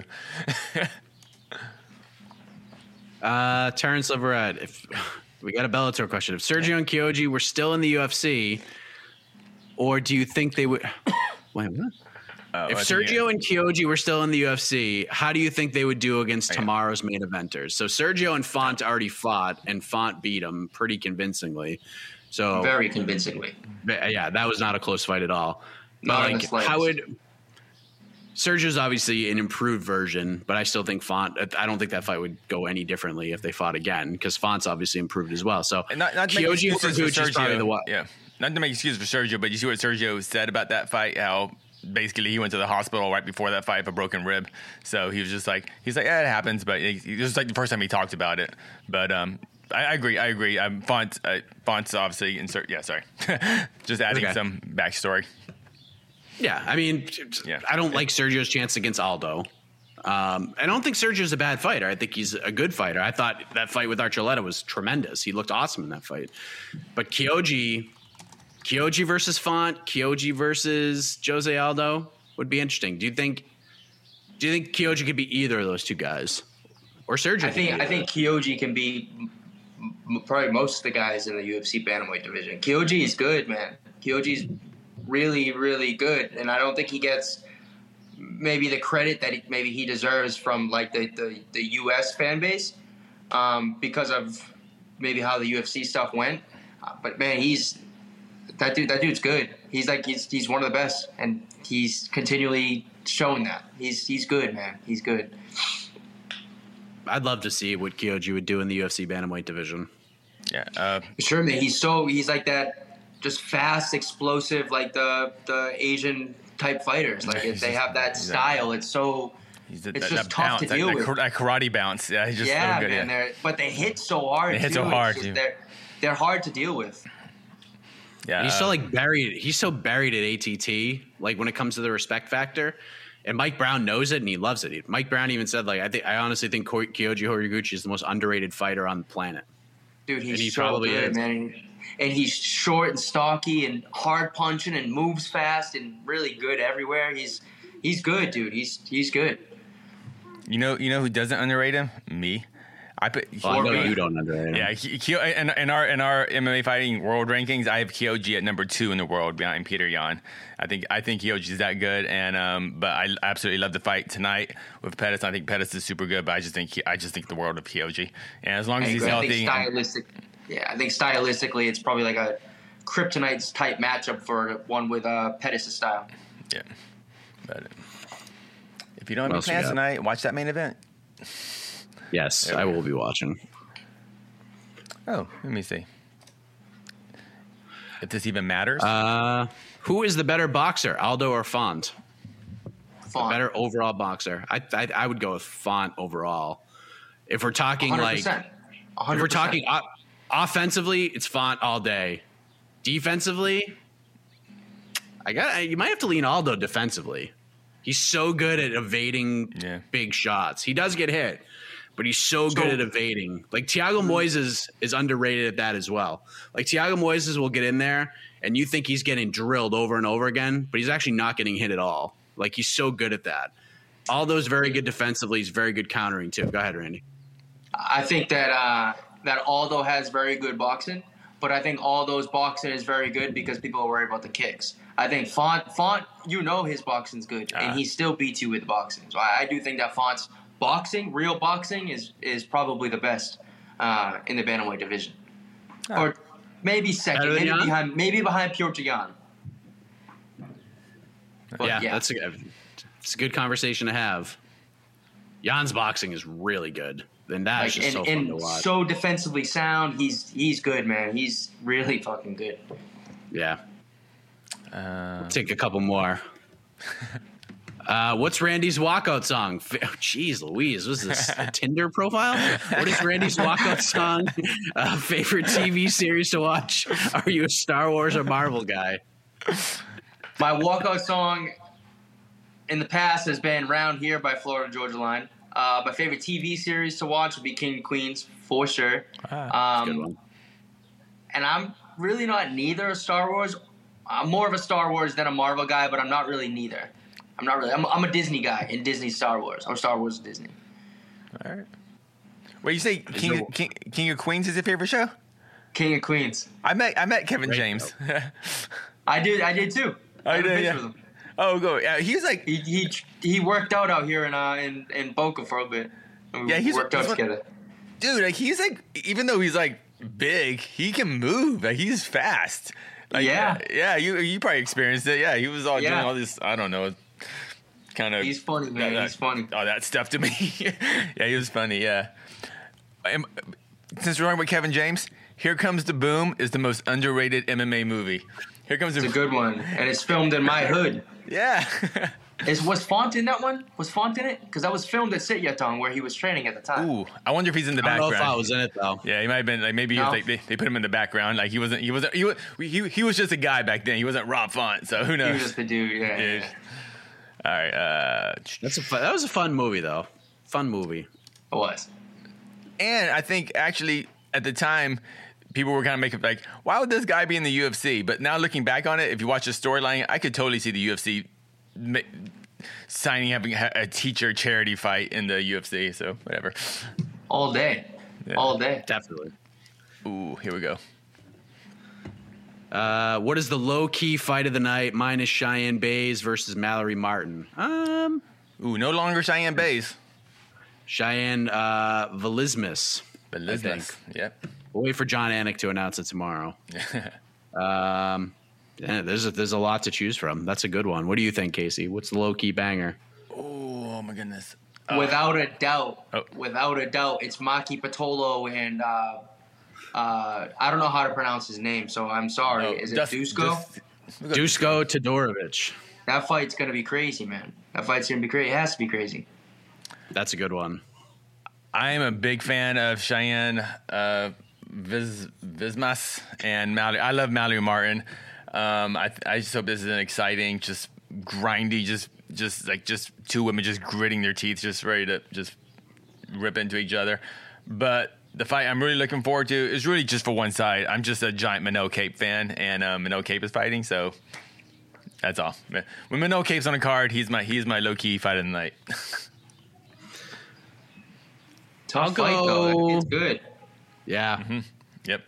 Uh, Terrence Leverett. If we got a Bellator question, if Sergio and Kyoji were still in the U F C, or do you think they would? Wait, what? Uh, If I think, Sergio and Kyoji were still in the U F C, how do you think they would do against yeah. tomorrow's main eventers? So Sergio and Font already fought, and Font beat him pretty convincingly. So Very convincingly. yeah, that was not a close fight at all. But Not in the like, slightest. how would Sergio's obviously an improved version, but I still think Font. I don't think that fight would go any differently if they fought again because Font's obviously improved as well. So And not, not to make Kyoji excuses for Horiguchi is probably Sergio. the one. Yeah, not to make excuses for Sergio, but you see what Sergio said about that fight? How basically he went to the hospital right before that fight with a broken rib. So he was just like, he's like, yeah, it happens, but it, it was like the first time he talked about it. But um, I, I agree, I agree. Um, Font, uh, Font's obviously insert. Yeah, sorry, just adding Okay. some backstory. Yeah, I mean, Yeah. I don't like Sergio's chance against Aldo. Um, I don't think Sergio's a bad fighter. I think he's a good fighter. I thought that fight with Archuleta was tremendous. He looked awesome in that fight. But Kyoji, Kyoji versus Font, Kyoji versus Jose Aldo would be interesting. Do you think? Do you think Kyoji could be either of those two guys, or Sergio? I could think be I either? think Kyoji can beat m- m- probably most of the guys in the U F C bantamweight division. Kyoji is good, man. Kyoji's really, really good, and I don't think he gets maybe the credit that he, maybe he deserves from like the, the, the U S fan base um, because of maybe how the U F C stuff went. Uh, but man, he's that dude. That dude's good. He's like he's he's one of the best, and he's continually showing that he's he's good, man. He's good. I'd love to see what Kyoji would do in the U F C bantamweight division. Yeah, uh, Sure, man. He's so he's like that, just fast, explosive, like the the Asian type fighters. Like if they have that style, it's so he's the, it's that, just that tough bounce, to that, deal that, with. kar- that karate bounce. Yeah, he's just yeah, so good. man. yeah. They're but they hit so hard. They hit too. so It's hard, just too. They're they're hard to deal with. Yeah, He's uh, so like buried. He's so buried at A T T. Like when it comes to the respect factor, and Mike Brown knows it and he loves it. He- Mike Brown even said, like, I think I honestly think Ko- Kyoji Horiguchi is the most underrated fighter on the planet. Dude, he's And he so probably good, is. man. And he's short and stocky and hard punching and moves fast and really good everywhere. He's he's good, dude. He's he's good. you know, you know who doesn't underrate him? Me. I put. Well, I know me. you don't underrate him. Yeah, Ki- Kyo, in, in our in our M M A fighting world rankings, I have Kyoji at number two in the world behind Peter Yan. I think I think Kyoji is that good, and um, but I absolutely love the fight tonight with Pettis. I think Pettis is super good, but I just think he, I just think the world of Kyoji, and as long as I he's agree. I healthy, think stylistic, yeah, I think stylistically it's probably like a kryptonite type matchup for one with uh, Pettis' style. yeah. But if you don't have What any else we plans got? tonight, watch that main event. Yes, I will be watching. Oh, let me see if this even matters. Uh, who is the better boxer, Aldo or Font? Font. Better overall boxer. I, I I would go with Font overall. If we're talking one hundred like, percent. if we're talking o- offensively, it's Font all day. Defensively, I got you might have to lean Aldo defensively. He's so good at evading Yeah. big shots. He does get hit, but he's so, So- good at evading. Like Thiago Moises is underrated at that as well. Like Thiago Moises will get in there and you think he's getting drilled over and over again, but he's actually not getting hit at all. Like he's so good at that. Aldo's very good defensively. He's very good countering too. Go ahead, Randy. I think that uh, that Aldo has very good boxing, but I think Aldo's boxing is very good because people are worried about the kicks. I think Font, Font, you know his boxing's good, Uh. and he still beats you with boxing. So I, I do think that Font's boxing, real boxing, is is probably the best uh, in the bantamweight division, or maybe second, Better than maybe Jan? behind, maybe behind Piotr Jan. But yeah, yeah, that's a, it's a good conversation to have. Jan's boxing is really good, and that is like, just and, so fun and to watch. so defensively sound. He's he's good, man. He's really fucking good. yeah. Uh, Take a couple more. Uh, what's Randy's walkout song? F- oh, Jeez Louise, was this a Tinder profile? What is Randy's walkout song? Uh, favorite T V series to watch? Are you a Star Wars or Marvel guy? My walkout song in the past has been Round Here by Florida Georgia Line. Uh, my favorite T V series to watch would be King of Queens, for sure. ah, Good Um, one. and I'm really not neither a Star Wars. I'm more of a Star Wars than a Marvel guy, but I'm not really neither. I'm not really. I'm, I'm a Disney guy in Disney Star Wars. I'm Star Wars Disney. all right. Wait, you say King, there- of, King King of Queens is your favorite show? King of Queens. I met I met Kevin Great James. I did. I did too. Oh, I have you a did, picture yeah. with him. oh, go. Yeah, he was like, He he he worked out out here in uh in in Boca for a bit. And we Yeah, he's- worked out he's one- together. dude, like he's like, even though he's like big. He can move. Like, he's fast. Like, Yeah. yeah. You you probably experienced it. Yeah, he was all Yeah. doing all this. I don't know, kind of. He's funny, man. that- He's funny. Oh, that stuff to me. Yeah, he was funny. Yeah. Um, Since we're talking about Kevin James, Here Comes the Boom is the most underrated M M A movie. Here comes It's the a good one, and it's filmed in my hood. Yeah. Is was Font in that one? Was Font in it? Because that was filmed at Sityodtong where he was training at the time. Ooh, I wonder if he's in the I don't know background. if I was in it though. Yeah, he might have been like maybe he was, No. like, they, they put him in the background. Like he wasn't he wasn't he was he, he was just a guy back then. He wasn't Rob Font, so who He knows? was just the dude. Yeah. yeah, Yeah. yeah. All right. Uh, That's a fun, that was a fun movie though. Fun movie. It was. and I think actually at the time, people were kind of making like, why would this guy be in the U F C? But now looking back on it, if you watch the storyline, I could totally see the U F C ma- signing having a a teacher charity fight in the U F C. So whatever. All day. Yeah. All day. Definitely. Ooh, here we go. Uh, what is the low key fight of the night? Mine is Cheyenne Bays versus Mallory Martin. Um, Ooh, no longer Cheyenne Bays. Cheyenne uh, Velismus. But I Lisbeth. think. Yep. We'll wait for John Anik to announce it tomorrow. um, yeah, there's a, there's a lot to choose from. That's a good one. What do you think, Casey? What's the low key banger? Oh my goodness. Without a doubt. Oh. Without a doubt. It's Maki Patolo and uh, uh, I don't know how to pronounce his name, so I'm sorry. Oh, Is it Dust- Dusko? Dust- Dusko Todorovic. That fight's gonna be crazy, man. That fight's gonna be crazy. It has to be crazy. That's a good one. I am a big fan of Cheyenne uh, Viz, Vismas and Mallory. I love Mallory Martin. Um, I, I just hope this is an exciting, just grindy, just just like just two women just gritting their teeth, just ready to just rip into each other. But the fight I'm really looking forward to is really just for one side. I'm just a giant Minot Cape fan, and uh, Minot Cape is fighting, so that's all. When Minot Cape's on a card, he's my he's my low key fight of the night. Tough I'll fight go- though. It's good. Yeah. Yep.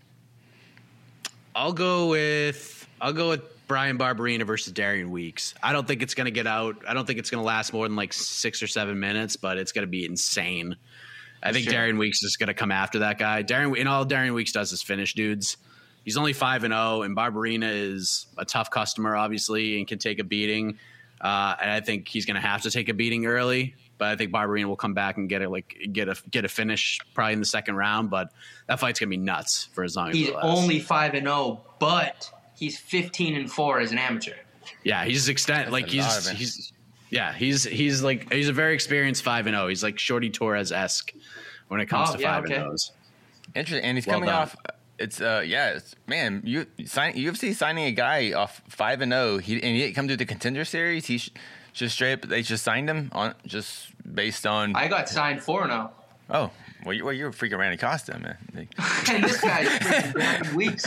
I'll go with I'll go with Brian Barberina versus Darian Weeks. I don't think it's going to get out. I don't think it's going to last more than like six or seven minutes, but it's going to be insane. I think Sure. Darian Weeks is going to come after that guy. Darian, and all Darian Weeks does is finish dudes. He's only five and zero, and Barberina is a tough customer, obviously, and can take a beating. Uh, and I think he's going to have to take a beating early. But I think Barberina will come back and get a like get a get a finish probably in the second round. But that fight's gonna be nuts for as long as He's it lasts. only five and zero, but he's fifteen and four as an amateur. Yeah, he's extent like a lot he's of it. he's yeah he's he's like he's a very experienced five and zero. He's like Shorty Torres esque when it comes Oh, to yeah, five okay. and zeros. Interesting, and he's Well coming done. off. It's uh, yeah, it's, man, you sign U F C signing a guy off five and zero. He and he didn't come to the Contender Series. He's just straight up. They just signed him on just based on. I got signed four and zero. oh, well, you, well, you're a freaking Randy Costa, man. Like, And this guy's freaking Brandon Weeks.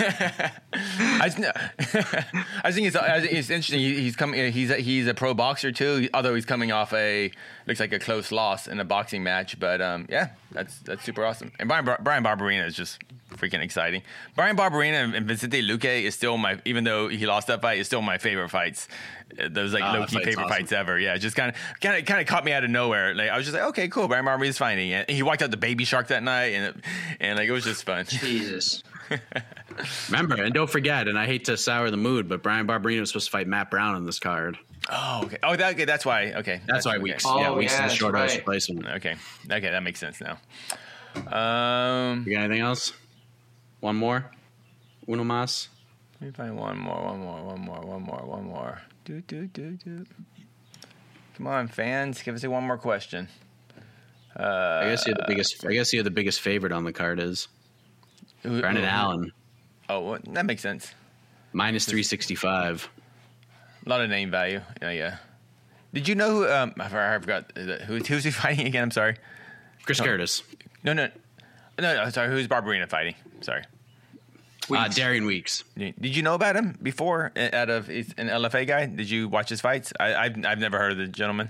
I, just, I think it's I think it's interesting. He, he's coming. He's a, he's a pro boxer too. Although he's coming off a looks like a close loss in a boxing match. But um, yeah, that's that's super awesome. And Brian Bar- Brian Barberina is just freaking exciting. Brian Barberina and Vicente Luque is still my, even though he lost that fight, is still my favorite fights. Uh, Those like Oh, low that key fight's favorite awesome. fights ever. Yeah, just kind of kind of kind of caught me out of nowhere. Like I was just like, okay, cool. Brian Barberina's fighting, and he walked out the Baby Shark that night, and it, and like it was just fun. Jesus. Remember, and don't forget, and I hate to sour the mood, but Brian Barberina was supposed to fight Matt Brown on this card. Oh, okay. Oh, that, okay, that's why. Okay, That's why okay. Weeks. Oh, yeah, Weeks yeah, is a that's short house right. replacement. Okay. Okay, that makes sense now. Um, You got anything else? One more. Uno más. let me find one more, one more, one more, one more, one more. Do do do do. Come on, fans, give us a one more question. Uh, I guess you're the biggest. I guess you're the biggest favorite on the card is who- Brendan who- Allen, Oh, well, that makes sense. minus three sixty five. A lot of name value. Yeah, yeah. Did you know who? Um, I forgot. I forgot who, who's he fighting again? I'm sorry. Chris Curtis, No, no, no, no. Sorry, who's Barberina fighting? Sorry. uh, Weeks. Darian Weeks. Did you know about him before? uh, Out of he's an L F A guy. Did you watch his fights? I, I've I've never heard of the gentleman.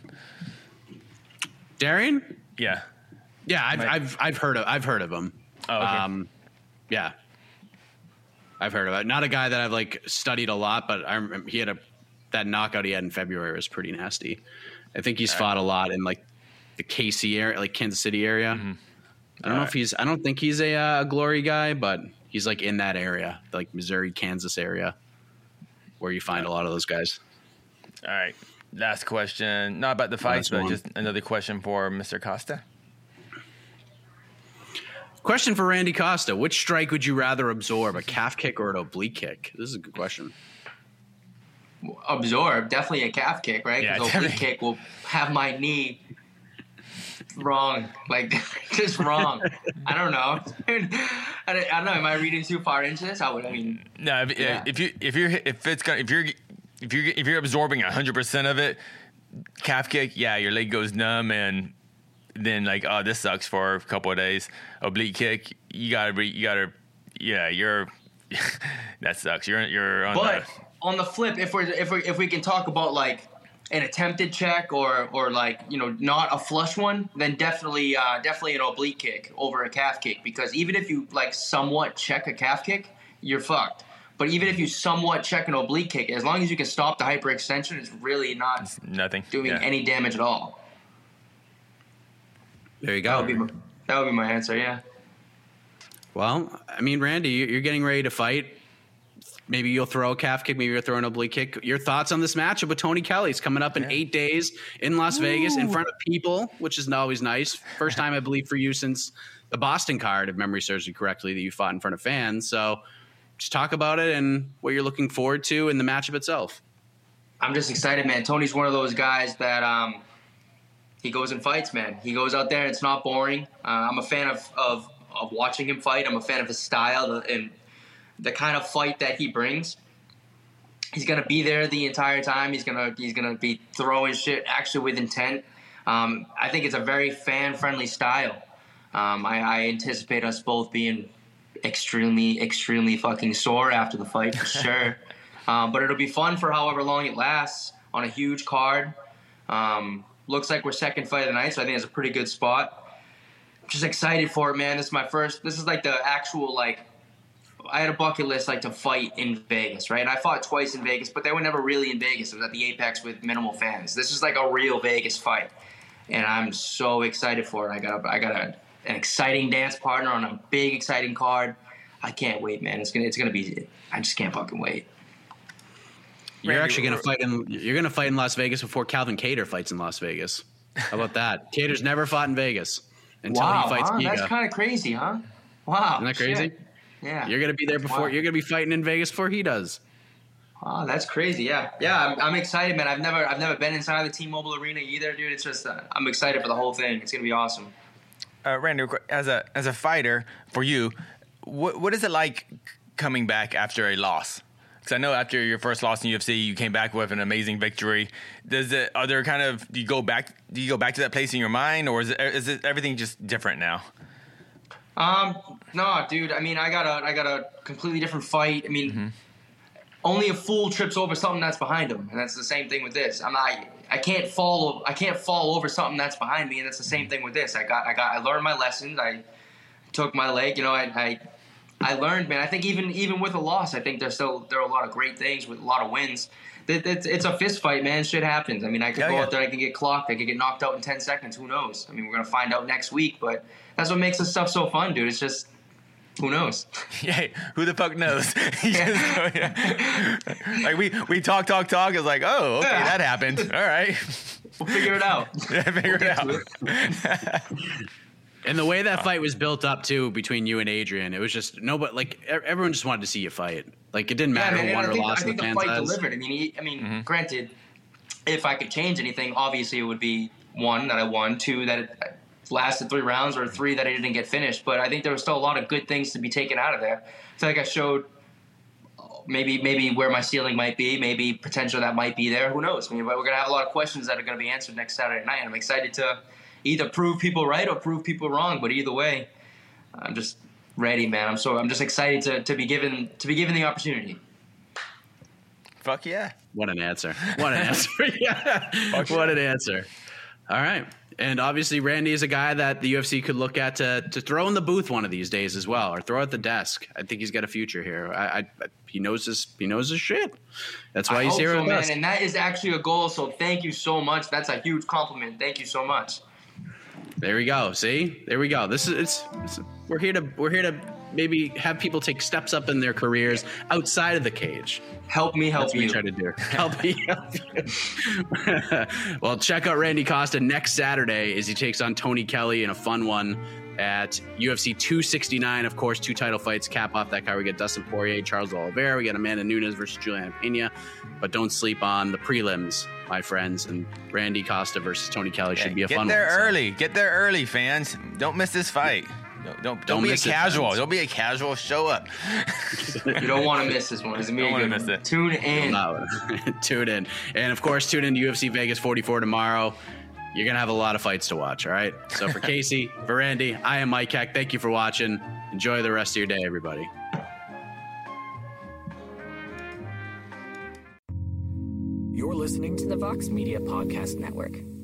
Darian? Yeah. Yeah, I've Right. I've I've heard of I've heard of him. Oh, okay. Um, yeah, I've heard of it. Not a guy that I've like studied a lot, but I remember he had a that knockout he had in February was pretty nasty. I think he's fought a lot in like the K C area, like Kansas City area. Mm-hmm. I don't know if he's. I don't think he's a uh, glory guy, but he's like in that area, like Missouri, Kansas area, where you find a lot of those guys. All right. Last question. Not about the fights, but just another question for Mister Costa. Question for Randy Costa. Which strike would you rather absorb, a calf kick or an oblique kick? This is a good question. Absorb, definitely a calf kick, right? Yeah, Because oblique kick will have my knee wrong, like just wrong. I don't know. I don't, I don't know. Am I reading too far into this? I would. I mean, No, if, Yeah. if you if you're if it's gonna if you're if you're if you're absorbing a hundred percent of it, calf kick, yeah, your leg goes numb and then like, oh, this sucks for a couple of days. Oblique kick, you gotta be, you gotta, yeah, you're that sucks. You're you're on but the, on the flip, if we're if we if we can talk about like an attempted check or or like, you know, not a flush one, then definitely uh, definitely an oblique kick over a calf kick, because even if you like somewhat check a calf kick, you're fucked. But even if you somewhat check an oblique kick, as long as you can stop the hyperextension, it's really not nothing doing yeah. any damage at all. There you That go. would be my, that would be my answer. Yeah. Well, I mean, Randy, you- you're getting ready to fight. Maybe you'll throw a calf kick. Maybe you'll throw an oblique kick. Your thoughts on this matchup with Tony Kelly? It's coming up in Yeah. eight days in Las Vegas in front of people, which is always nice. First time, I believe, for you since the Boston card, if memory serves you correctly, that you fought in front of fans. So just talk about it and what you're looking forward to in the matchup itself. I'm just excited, man. Tony's one of those guys that um, he goes and fights, man. He goes out there and it's not boring. Uh, I'm a fan of, of of watching him fight. I'm a fan of his style and the kind of fight that he brings. He's gonna be there the entire time. He's gonna he's gonna be throwing shit actually with intent. Um, I think it's a very fan friendly style. Um, I, I anticipate us both being extremely extremely fucking sore after the fight for sure. Um, but it'll be fun for however long it lasts on a huge card. Um, looks like we're second fight of the night, so I think it's a pretty good spot. Just excited for it, man. This is my first. This is like the actual like. I had a bucket list like to fight in Vegas, right? And I fought twice in Vegas, but they were never really in Vegas. It was at the Apex with minimal fans. This is like a real Vegas fight, and I'm so excited for it. I got a, I got a, an exciting dance partner on a big exciting card. I can't wait, man. It's gonna it's gonna be. I just can't fucking wait. You're Randy, actually going to fight in. You're going to fight in Las Vegas before Calvin Kattar fights in Las Vegas. How about that? Kattar's never fought in Vegas until Wow, he fights huh? Giga. That's kind of crazy, huh? Wow, Isn't that crazy? shit. Yeah, You're going to be there before. Wow. You're going to be fighting in Vegas before he does. Oh, that's crazy. Yeah, yeah. I'm, I'm excited, man. I've never, I've never been inside the T-Mobile Arena either, dude. It's just, uh, I'm excited for the whole thing. It's gonna be awesome. Uh, Randy, as a as a fighter for you, what what is it like coming back after a loss? Because I know after your first loss in U F C, you came back with an amazing victory. Does it? Are there kind of do you go back? Do you go back to that place in your mind, or is it is it everything just different now? Um, no, dude. I mean, I got a, I got a completely different fight. I mean, Mm-hmm. only a fool trips over something that's behind him, and that's the same thing with this. I'm not, I can't fall, I can't fall over something that's behind me, and that's the same thing with this. I got, I got, I learned my lessons. I took my leg. You know, I, I, I learned, man. I think even, even with a loss, I think there's still there are a lot of great things with a lot of wins. It, it's, it's a fist fight, man. Shit happens. I mean, I could Yeah, go yeah. out there, I could get clocked, I could get knocked out in ten seconds. Who knows? I mean, we're gonna find out next week, but that's what makes this stuff so fun, dude. It's just, who knows? Yeah, who the fuck knows? You just go, yeah. Like we we talk talk talk. It's like, oh, okay, Yeah. that happened. All right, We'll figure it out. yeah, figure We'll it get to out. it. And the way that fight was built up too between you and Adrian, it was just nobody. Like e- everyone just wanted to see you fight. Like it didn't Yeah, matter man, who and won I or think, I lost. think The the fans fight has. delivered. I mean, he, I mean, Mm-hmm. granted, if I could change anything, obviously it would be one that I won, two that it lasted three rounds, or three that I didn't get finished. But I think there was still a lot of good things to be taken out of there. I feel like I showed maybe maybe where my ceiling might be, maybe potential that might be there. Who knows? I mean, but we're gonna have a lot of questions that are gonna be answered next Saturday night. I'm excited to either prove people right or prove people wrong. But either way, I'm just ready, man. I'm so I'm just excited to, to be given to be given the opportunity. Fuck yeah. What an answer! What an answer! Yeah, Fuck what yeah. an answer! All right, and obviously Randy is a guy that the U F C could look at to to throw in the booth one of these days as well, or throw at the desk. I think he's got a future here. I, I he knows his he knows his shit. That's why I he's hope here so, with man. us. And that is actually a goal. So thank you so much. That's a huge compliment. Thank you so much. There we go. See, there we go. This is it's, it's we're here to we're here to maybe have people take steps up in their careers outside of the cage. Help me help That's what you. we try to do. Help me help you. Well, check out Randy Costa next Saturday as he takes on Tony Kelly in a fun one at U F C two sixty-nine. Of course, two title fights cap off that card. We get Dustin Poirier, Charles Oliveira. We got Amanda Nunes versus Juliana Pena. But don't sleep on the prelims, my friends. And Randy Costa versus Tony Kelly should be a Get fun there one. so. early. Get there early, fans. Don't miss this fight. Don't don't, don't, Don't be a miss it, casual. fans. Don't be a casual. Show up. You don't want to miss this one. It's gonna be Don't a wanna good miss one. it. Tune in. No, tune in. And of course, tune in to U F C Vegas forty-four tomorrow. You're going to have a lot of fights to watch, all right? So for Casey, for Randy, I am Mike Heck. Thank you for watching. Enjoy the rest of your day, everybody. You're listening to the Vox Media Podcast Network.